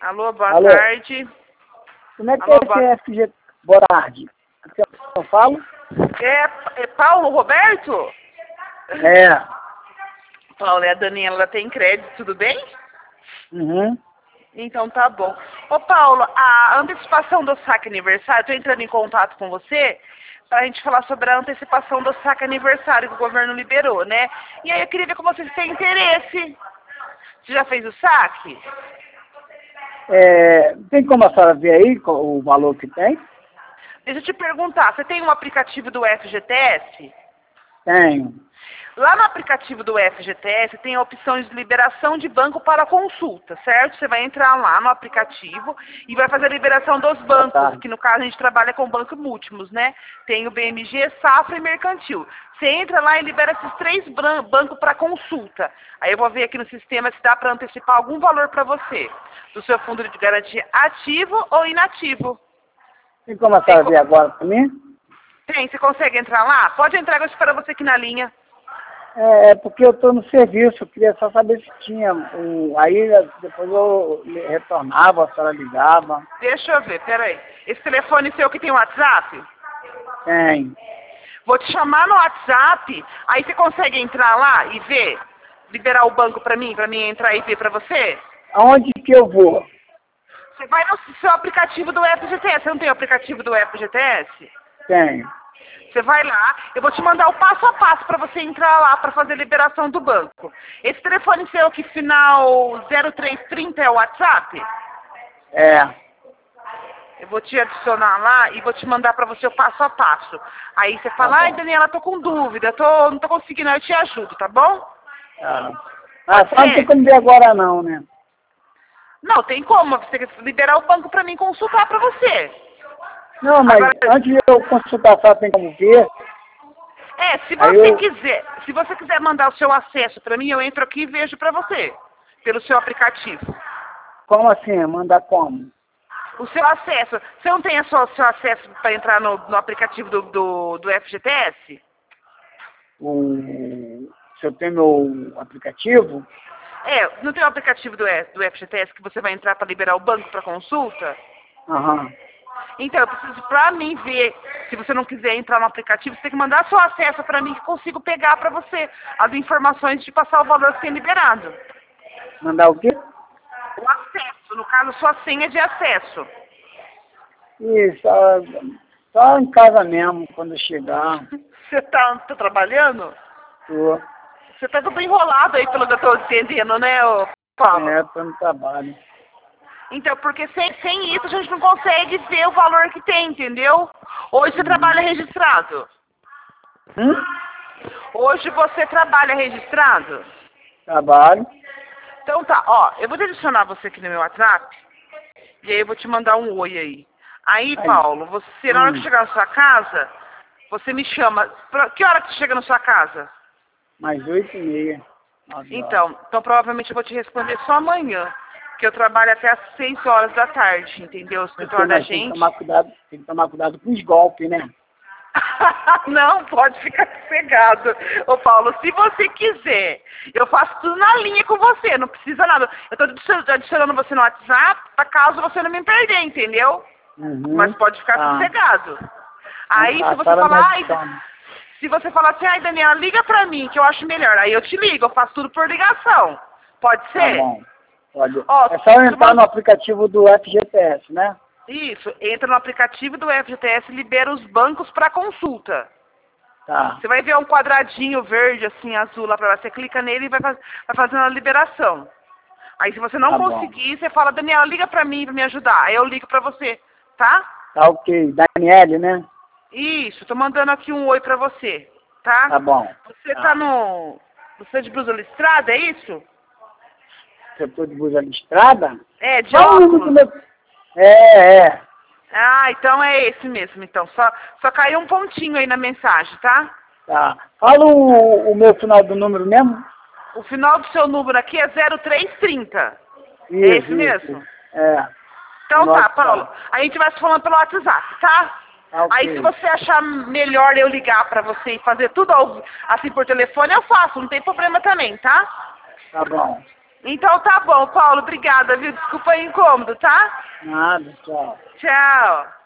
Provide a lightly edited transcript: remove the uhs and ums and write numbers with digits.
Alô, boa Alô. tarde. Como é que Alô, é esse FG Borardi? Eu falo? É Paulo Roberto? É. Paulo, é a Daniela, ela tem crédito, tudo bem? Uhum. Então tá bom. Ô Paulo, a antecipação do saque aniversário, tô entrando em contato com você pra gente falar sobre a antecipação do saque aniversário que o governo liberou, né? E aí eu queria ver com vocês se tem interesse. Você já fez o saque? Tem como a senhora ver aí o valor que tem? Deixa eu te perguntar, você tem um aplicativo do FGTS? Tenho. Lá no aplicativo do FGTS tem a opção de liberação de banco para consulta, certo? Você vai entrar lá no aplicativo e vai fazer a liberação dos bancos, que no caso a gente trabalha com bancos múltiplos, né? Tem o BMG, Safra e Mercantil. Você entra lá e libera esses 3 bancos para consulta. Aí eu vou ver aqui no sistema se dá para antecipar algum valor para você, do seu fundo de garantia ativo ou inativo. Tem como a senhora ver agora pra mim? Tem, você consegue entrar lá? Pode entrar, eu espero você aqui na linha. É porque eu estou no serviço, eu queria só saber se tinha. Aí depois eu retornava, a senhora ligava. Deixa eu ver, peraí. Esse telefone seu que tem WhatsApp? Tem. Vou te chamar no WhatsApp, aí você consegue entrar lá e ver? Liberar o banco pra mim entrar e ver pra você? Aonde que eu vou? Você vai no seu aplicativo do FGTS. Você não tem o aplicativo do FGTS? Tenho. Você vai lá, eu vou te mandar o passo a passo para você entrar lá para fazer a liberação do banco. Esse telefone seu que final 0330 é o WhatsApp? É. Eu vou te adicionar lá e vou te mandar para você o passo a passo. Aí você fala, ai Daniela, tô com dúvida, não tô conseguindo, eu te ajudo, tá bom? Tá. Só não tem como ver agora não, né? Não, tem como, você liberar o banco para mim consultar para você. Não, mas Agora, antes de eu consultar, só tem como ver. Se você quiser mandar o seu acesso para mim, eu entro aqui e vejo para você, pelo seu aplicativo. Como assim? Mandar como? O seu acesso, você não tem o seu acesso para entrar no aplicativo do FGTS? Se eu tenho meu aplicativo? Não tem o aplicativo do FGTS que você vai entrar para liberar o banco para consulta? Aham. Então, eu preciso, para mim ver, se você não quiser entrar no aplicativo, você tem que mandar seu acesso para mim que consigo pegar para você as informações de passar o valor que tem liberado. Mandar o quê? O acesso, no caso, sua senha de acesso. Isso, só em casa mesmo, quando chegar. Você tá trabalhando? Tô. Você tá tudo enrolado aí, pelo que eu tô entendendo, né, ô Paulo? Tô no trabalho. Então, porque sem isso a gente não consegue ver o valor que tem, entendeu? Hoje você trabalha registrado? Hoje você trabalha registrado? Trabalho. Então tá, ó, eu vou te adicionar você aqui no meu WhatsApp, e aí eu vou te mandar um oi aí. Aí, Paulo, você, na hora que chegar na sua casa, você me chama. Que hora que você chega na sua casa? Mais 8h30. Então provavelmente eu vou te responder só amanhã. Porque eu trabalho até às 6 horas da tarde, entendeu? O escritório da gente. Tem que tomar cuidado com os golpes, né? Não, pode ficar sossegado. Ô Paulo, se você quiser, eu faço tudo na linha com você, não precisa nada. Eu tô adicionando você no WhatsApp, pra caso você não me perder, entendeu? Mas pode ficar sossegado. Aí se você falar assim, ai Daniela, liga pra mim, que eu acho melhor. Aí eu te ligo, eu faço tudo por ligação. Pode ser? Tá bom. Pode. É só entrar no aplicativo do FGTS, né? Isso, entra no aplicativo do FGTS e libera os bancos para consulta. Tá. Você vai ver um quadradinho verde, assim, azul lá pra lá. Você clica nele e vai fazendo a liberação. Aí se você não conseguir, você fala, Daniela, liga pra mim pra me ajudar. Aí eu ligo pra você, tá? Tá ok. Daniele, né? Isso, tô mandando aqui um oi pra você, tá? Tá bom. Você tá no... Você é de blusa listrada, é isso? Se eu tô de blusa listrada? De óculos. Ah, então é esse mesmo, então. Só caiu um pontinho aí na mensagem, tá? Tá. Fala o meu final do número mesmo? O final do seu número aqui é 0330. Isso, é esse mesmo? Então tá, Paulo. A gente vai se falando pelo WhatsApp, tá? Okay. Aí se você achar melhor eu ligar pra você e fazer tudo assim por telefone, eu faço. Não tem problema também, tá? Tá bom. Então tá bom, Paulo, obrigada, viu? Desculpa o incômodo, tá? Nada, tchau. Tchau.